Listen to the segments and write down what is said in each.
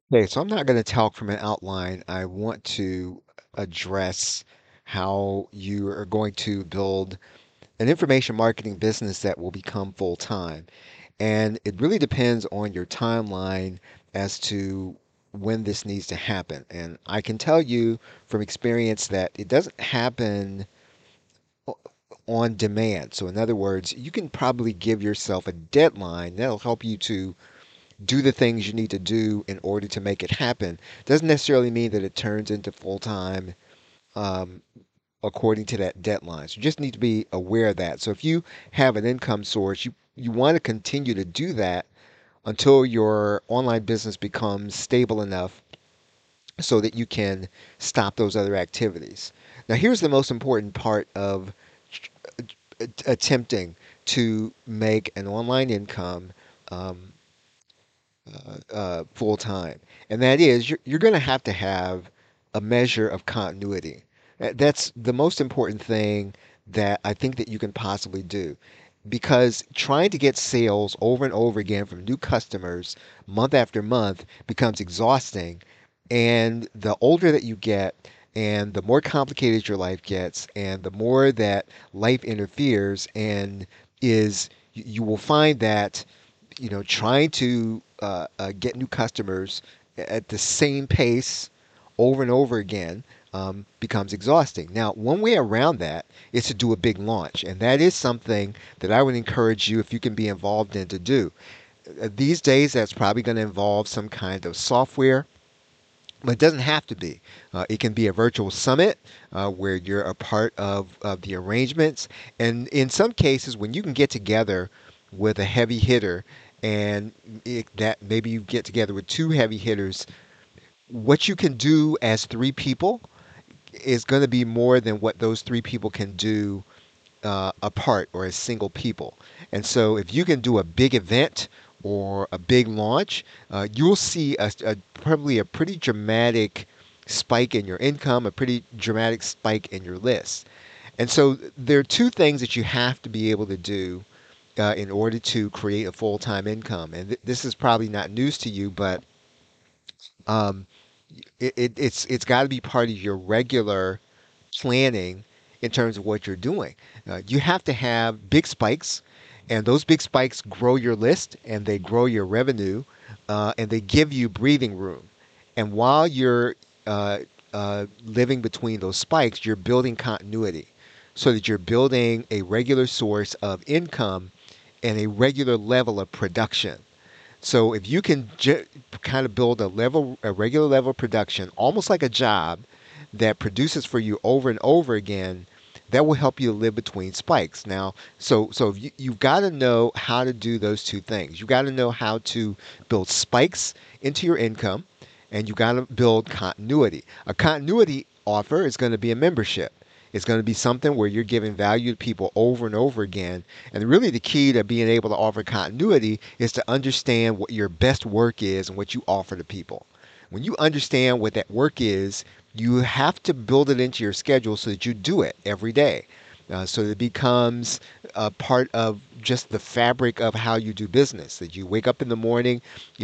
Okay, so I'm not going to talk from an outline. I want to address how you are going to build an information marketing business that will become full time. And it really depends on your timeline as to when this needs to happen. And I can tell you from experience that it doesn't happen on demand. So, in other words, you can probably give yourself a deadline that'll help you to do the things you need to do in order to make it happen. Doesn't necessarily mean that it turns into full time um, according to that deadline. So you just need to be aware of that. So if you have an income source, you want to continue to do that until your online business becomes stable enough so that you can stop those other activities. Now, here's the most important part of attempting to make an online income um, full time, and that is you're going to have a measure of continuity. That's the most important thing that I think that you can possibly do, because trying to get sales over and over again from new customers month after month becomes exhausting. And the older that you get, and the more complicated your life gets, and the more that life interferes, and you will find that trying to get new customers at the same pace over and over again becomes exhausting. Now, one way around that is to do a big launch, and that is something that I would encourage you, if you can be involved in, to do. These days, that's probably going to involve some kind of software, but it doesn't have to be. It can be a virtual summit where you're a part of the arrangements. And in some cases, when you can get together with a heavy hitter, and that maybe you get together with two heavy hitters, what you can do as three people is going to be more than what those three people can do apart or as single people. And so if you can do a big event or a big launch, you'll see probably a pretty dramatic spike in your income, a pretty dramatic spike in your list. And so there are two things that you have to be able to do in order to create a full-time income. And this is probably not news to you, but um, it's got to be part of your regular planning in terms of what you're doing. You have to have big spikes, and those big spikes grow your list and they grow your revenue, and they give you breathing room. And while you're living between those spikes, you're building continuity so that you're building a regular source of income and a regular level of production. So if you can kind of build a regular level of production, almost like a job that produces for you over and over again, that will help you to live between spikes. Now, so you've got to know how to do those two things. You've got to know how to build spikes into your income, and you've got to build continuity. A continuity offer is going to be a membership. It's going to be something where you're giving value to people over and over again. And really, the key to being able to offer continuity is to understand what your best work is and what you offer to people. When you understand what that work is, you have to build it into your schedule so that you do it every day. So that it becomes a part of just the fabric of how you do business. That you wake up in the morning,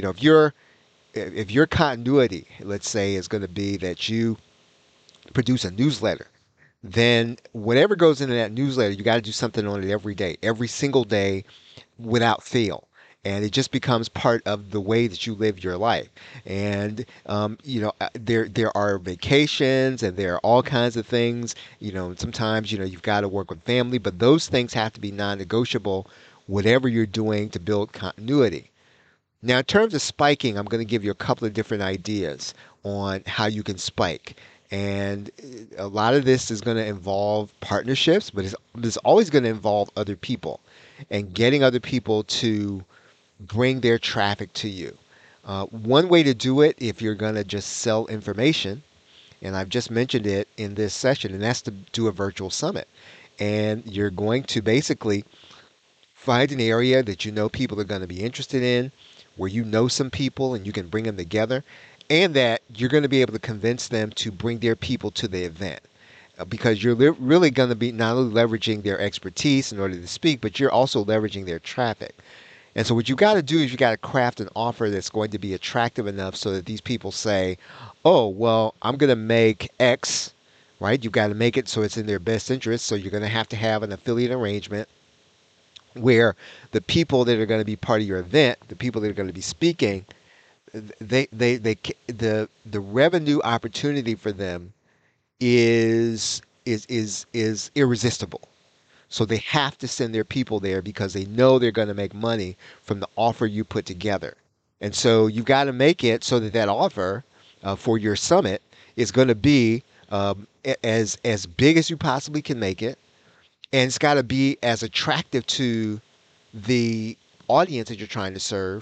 if your continuity, let's say, is going to be that you produce a newsletter, then whatever goes into that newsletter, you got to do something on it every day, every single day, without fail. And it just becomes part of the way that you live your life. And there are vacations and there are all kinds of things. Sometimes you've got to work with family, but those things have to be non-negotiable. Whatever you're doing to build continuity. Now, in terms of spiking, I'm going to give you a couple of different ideas on how you can spike. And a lot of this is going to involve partnerships, but it's always going to involve other people and getting other people to bring their traffic to you. One way to do it, if you're going to just sell information, and I've just mentioned it in this session, and that's to do a virtual summit. And you're going to basically find an area that you know people are going to be interested in, where you know some people and you can bring them together, and that you're going to be able to convince them to bring their people to the event. Because you're really going to be not only leveraging their expertise in order to speak, but you're also leveraging their traffic. And so what you got to do is you got to craft an offer that's going to be attractive enough so that these people say, "Oh, well, I'm going to make X." Right? You got to make it so it's in their best interest. So you're going to have an affiliate arrangement where the people that are going to be part of your event, the people that are going to be speaking, the revenue opportunity for them is irresistible. So they have to send their people there because they know they're going to make money from the offer you put together. And so you've got to make it so that that offer for your summit is going to be as big as you possibly can make it, and it's got to be as attractive to the audience that you're trying to serve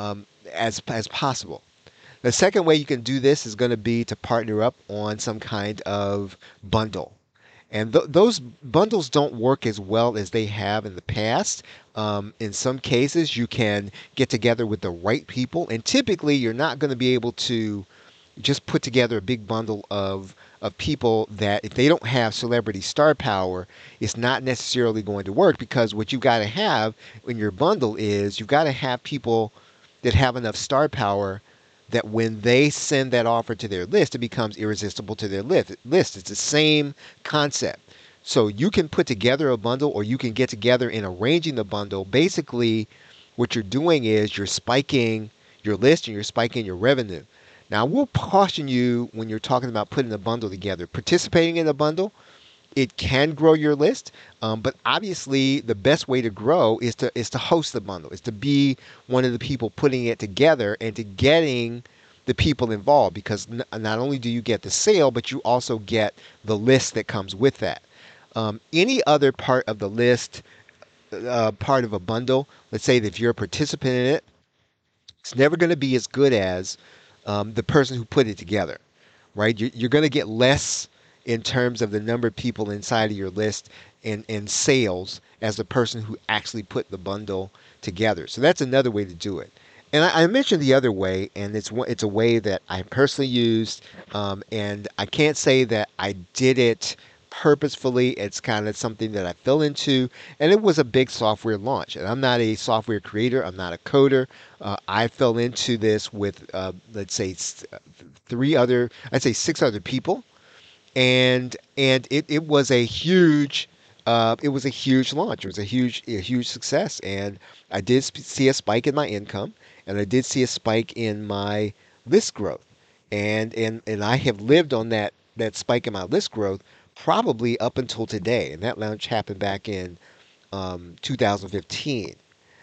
as possible. The second way you can do this is going to be to partner up on some kind of bundle. And those bundles don't work as well as they have in the past. In some cases, you can get together with the right people, and typically, you're not going to be able to just put together a big bundle of people that if they don't have celebrity star power, it's not necessarily going to work because what you've got to have in your bundle is you've got to have people that have enough star power that when they send that offer to their list, it becomes irresistible to their list. It's the same concept. So you can put together a bundle or you can get together in arranging the bundle. Basically, what you're doing is you're spiking your list and you're spiking your revenue. Now, I will caution you when you're talking about putting a bundle together. Participating in a bundle, it can grow your list, but obviously the best way to grow is to host the bundle, is to be one of the people putting it together and to getting the people involved because not only do you get the sale, but you also get the list that comes with that. Any other part of the list, part of a bundle, let's say that if you're a participant in it, it's never going to be as good as the person who put it together, right? You're going to get less in terms of the number of people inside of your list and sales as the person who actually put the bundle together. So that's another way to do it. And I mentioned the other way, and it's a way that I personally used, and I can't say that I did it purposefully. It's kind of something that I fell into, and it was a big software launch. And I'm not a software creator. I'm not a coder. I fell into this with, let's say, I'd say six other people, and it was a huge launch. It was a huge success, and I did see a spike in my income, and I did see a spike in my list growth, and I have lived on that spike in my list growth probably up until today, and that launch happened back in 2015.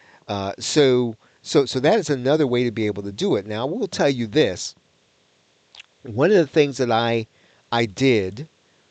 So that is another way to be able to do it. Now, I will tell you this: one of the things that I did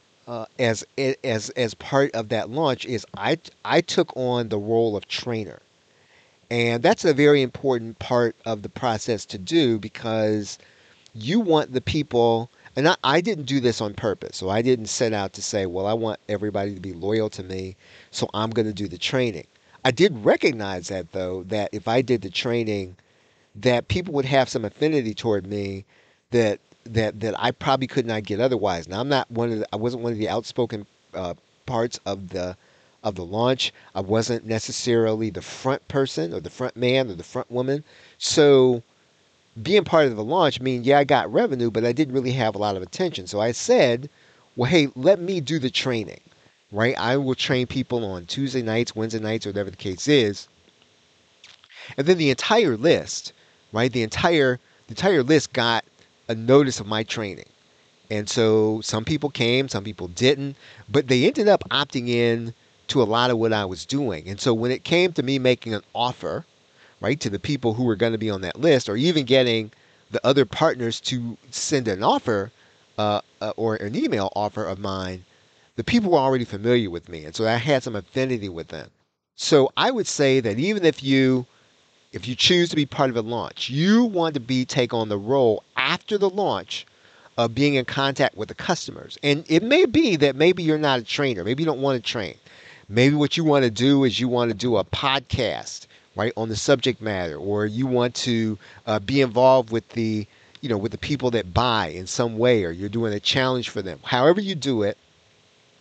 as part of that launch is I took on the role of trainer, and that's a very important part of the process to do because you want the people. And I didn't do this on purpose, so I didn't set out to say, well, I want everybody to be loyal to me, so I'm going to do the training. I did recognize that though, that if I did the training, that people would have some affinity toward me that that I probably could not get otherwise. Now I wasn't one of the outspoken parts of the launch. I wasn't necessarily the front person or the front man or the front woman. So being part of the launch means yeah, I got revenue, but I didn't really have a lot of attention. So I said, well, hey, let me do the training. Right? I will train people on Tuesday nights, Wednesday nights, or whatever the case is, and then the entire list, right? The entire list got a notice of my training. And so some people came, some people didn't, but they ended up opting in to a lot of what I was doing. And so when it came to me making an offer, right, to the people who were going to be on that list, or even getting the other partners to send an offer or an email offer of mine, the people were already familiar with me. And so I had some affinity with them. So I would say that even if you choose to be part of a launch, you want to be take on the role after the launch of being in contact with the customers. And it may be that maybe you're not a trainer, maybe you don't want to train. Maybe what you want to do is you want to do a podcast, right, on the subject matter, or you want to be involved with with the people that buy in some way, or you're doing a challenge for them. However you do it,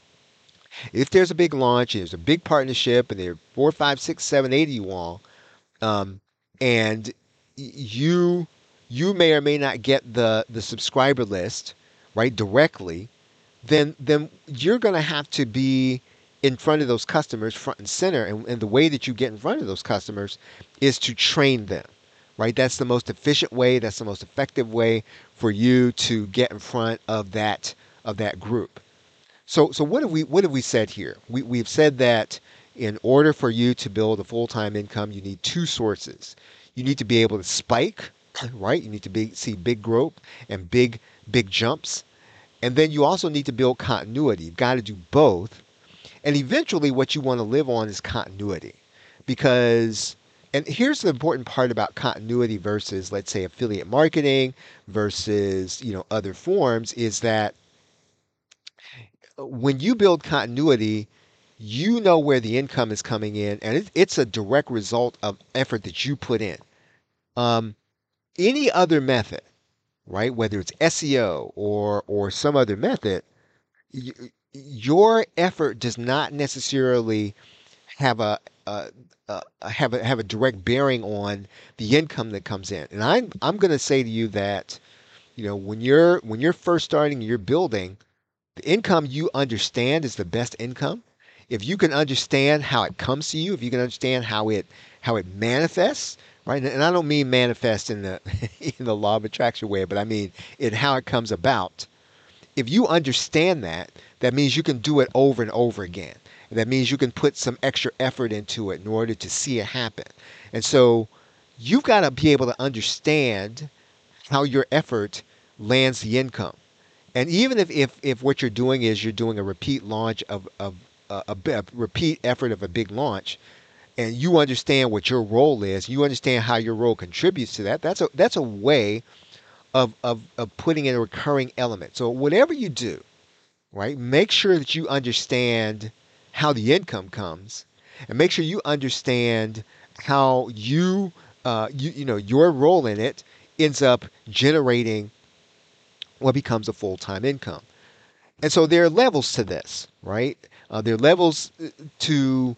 if there's a big launch, and there's a big partnership, and there are four, five, six, seven, eight of you all, um, and you you may or may not get the subscriber list right directly, then you're going to have to be in front of those customers front and center. And the way that you get in front of those customers is to train them, right? That's the most efficient way. That's the most effective way for you to get in front of that group. So what have we said here? We've said that in order for you to build a full-time income, you need two sources. You need to be able to spike, right? You need to see big growth and big jumps. And then you also need to build continuity. You've got to do both. And eventually what you want to live on is continuity. Because and here's the important part about continuity versus, let's say, affiliate marketing versus, other forms, is that when you build continuity, you know where the income is coming in, and it's a direct result of effort that you put in. Um, any other method, right? Whether it's SEO or some other method, y- your effort does not necessarily have a direct bearing on the income that comes in. And I'm going to say to you that when you're first starting, you're building. The income you understand is the best income. If you can understand how it comes to you, if you can understand how it manifests, right? And I don't mean manifest in the in the law of attraction way, but I mean in how it comes about. If you understand that, that means you can do it over and over again. And that means you can put some extra effort into it in order to see it happen. And so you've got to be able to understand how your effort lands the income. And even if what you're doing is you're doing a repeat launch of a repeat effort of a big launch, and you understand what your role is, you understand how your role contributes to that. That's a way of putting in a recurring element. So whatever you do, right, make sure that you understand how the income comes, and make sure you understand how your role in it ends up generating what becomes a full-time income. And so there are levels to this, right? There are levels to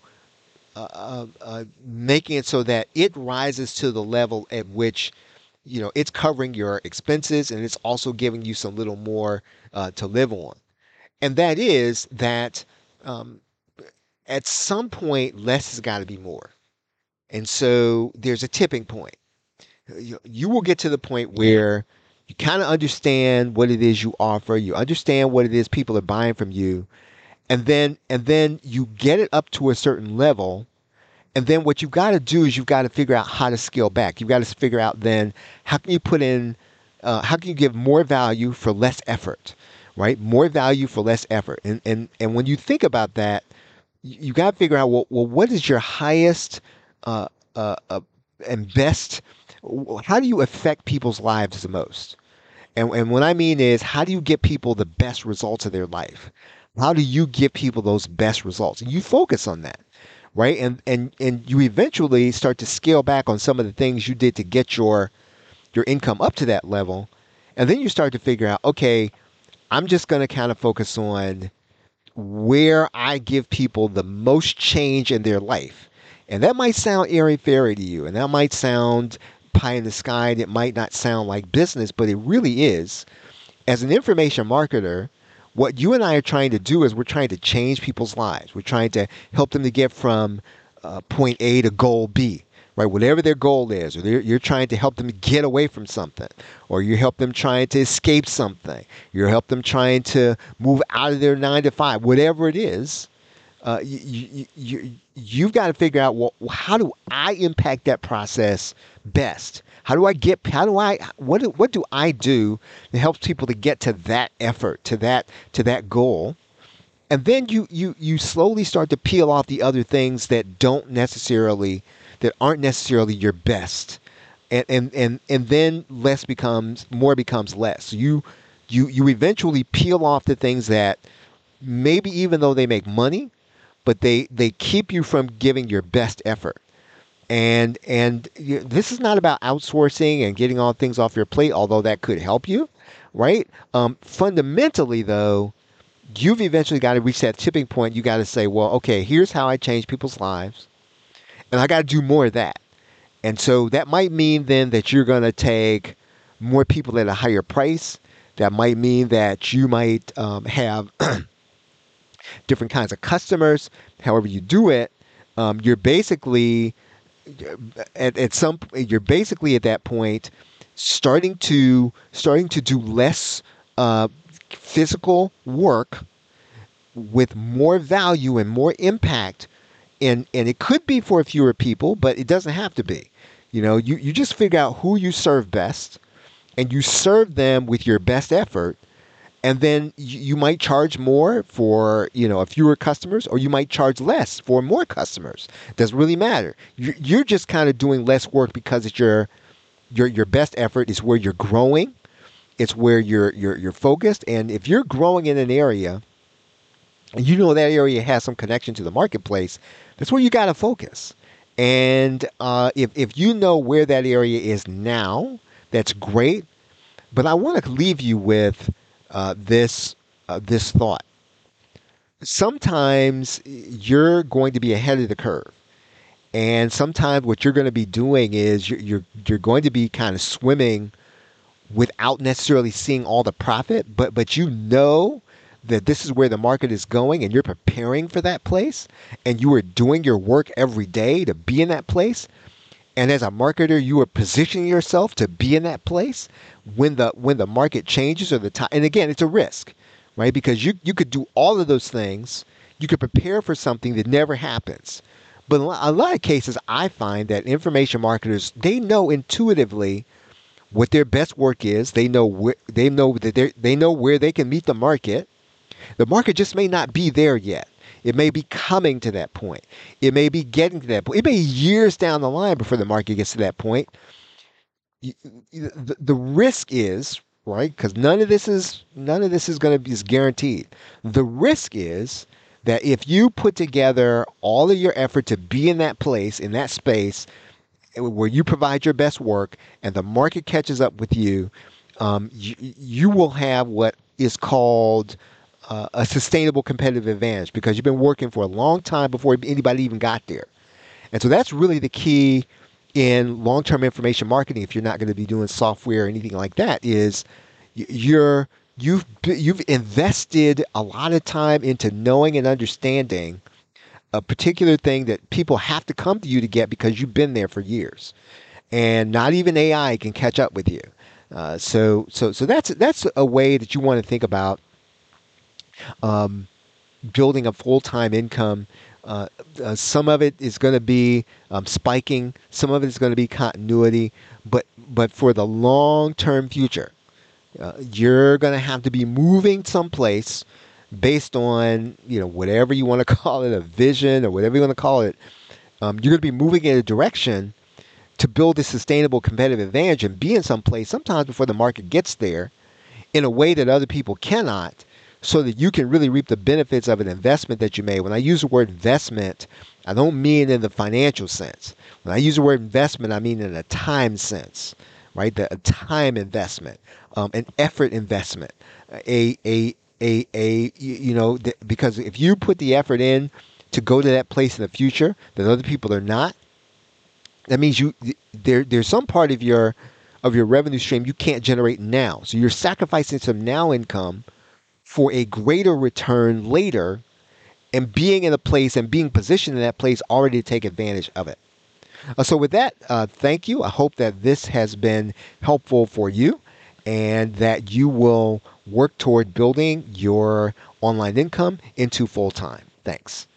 making it so that it rises to the level at which it's covering your expenses, and it's also giving you some little more to live on. And that is that um, at some point, less has got to be more. And so there's a tipping point. You will get to the point where you kind of understand what it is you offer, you understand what it is people are buying from you, and then you get it up to a certain level. And then what you've got to do is you've got to figure out how to scale back. You've got to figure out then how can you put in, how can you give more value for less effort, right? More value for less effort. And when you think about that, you got to figure out, well, what is your highest uh, uh, and best? How do you affect people's lives the most? And what I mean is, how do you get people the best results of their life? How do you give people those best results? And you focus on that, right? And you eventually start to scale back on some of the things you did to get your income up to that level. And then you start to figure out, okay, I'm just going to kind of focus on where I give people the most change in their life. And that might sound airy fairy to you, and that might sound pie in the sky, and it might not sound like business, but it really is. As an information marketer, what you and I are trying to do is we're trying to change people's lives. We're trying to help them to get from point A to goal B, right? Whatever their goal is, or you're trying to help them get away from something, or you help them trying to escape something. You help them trying to move out of their 9 to 5, whatever it is. You've got to figure out, well, how do I impact that process best? What do I do that helps people to get to that effort, to that goal? And then you slowly start to peel off the other things that aren't necessarily your best. And then more becomes less. So you eventually peel off the things that maybe even though they make money, but they keep you from giving your best effort. And this is not about outsourcing and getting all things off your plate, although that could help you, right? Fundamentally, though, you've eventually got to reach that tipping point. You got to say, well, okay, here's how I change people's lives, and I got to do more of that. And so that might mean then that you're going to take more people at a higher price. That might mean that you might have different kinds of customers. However you do it, you're basically at some you're basically at that point starting to do less uh, physical work with more value and more impact, and it could be for fewer people, but it doesn't have to be. You just figure out who you serve best, and you serve them with your best effort, and then you might charge more for a fewer customers, or you might charge less for more customers. Doesn't really matter. You're just kind of doing less work because it's your best effort is where you're growing. It's where you're focused, and if you're growing in an area, and that area has some connection to the marketplace, that's where you got to focus. And if you know where that area is now, that's great. But I want to leave you with this thought. Sometimes you're going to be ahead of the curve, and sometimes what you're going to be doing is you're going to be kind of swimming without necessarily seeing all the profit, but that this is where the market is going, and you're preparing for that place, and you are doing your work every day to be in that place. And as a marketer, you are positioning yourself to be in that place when the market changes, or the time. And again, it's a risk, right? Because you could do all of those things. You could prepare for something that never happens. But in a lot of cases, I find that information marketers, they know intuitively what their best work is. They know where they can meet the market. The market just may not be there yet. It may be coming to that point. It may be getting to that point. It may be years down the line before the market gets to that point. The risk is, right, because none of this is going to be is guaranteed. The risk is that if you put together all of your effort to be in that place, in that space, where you provide your best work, and the market catches up with you, you will have what is called a sustainable competitive advantage, because you've been working for a long time before anybody even got there. And so that's really the key in long-term information marketing. If you're not going to be doing software or anything like that, is you've invested a lot of time into knowing and understanding a particular thing that people have to come to you to get, because you've been there for years, and not even AI can catch up with you. So that's a way that you want to think about um, building a full-time income. Some of it is going to be spiking. Some of it is going to be continuity. But for the long-term future, you're going to have to be moving someplace based on whatever you want to call it, a vision or whatever you want to call it. You're going to be moving in a direction to build a sustainable competitive advantage and be in some place sometimes before the market gets there, in a way that other people cannot, so that you can really reap the benefits of an investment that you made. When I use the word investment, I don't mean in the financial sense. When I use the word investment, I mean in a time sense, right? A time investment, an effort investment, because if you put the effort in to go to that place in the future that other people are not, that means there's some part of your revenue stream you can't generate now. So you're sacrificing some now income for a greater return later, and being in a place and being positioned in that place already to take advantage of it. So with that, thank you. I hope that this has been helpful for you, and that you will work toward building your online income into full time. Thanks.